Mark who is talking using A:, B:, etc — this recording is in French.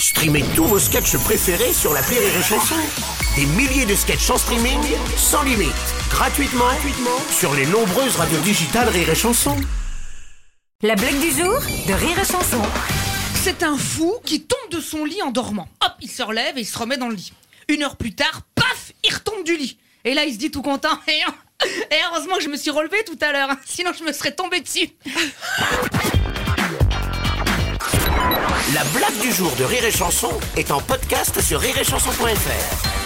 A: Streamez tous vos sketchs préférés sur l'appli Rire et Chanson. Des milliers de sketchs en streaming, sans limite, gratuitement sur les nombreuses radios digitales Rire et Chanson.
B: La blague du jour de Rire et Chanson.
C: C'est un fou qui tombe de son lit en dormant. Hop, il se relève et il se remet dans le lit. 1 heure plus tard, paf, il retombe du lit. Et là, il se dit tout content. Et heureusement que je me suis relevé tout à l'heure, sinon je me serais tombé dessus.
A: La blague du jour de Rire et Chanson est en podcast sur rireetchanson.fr.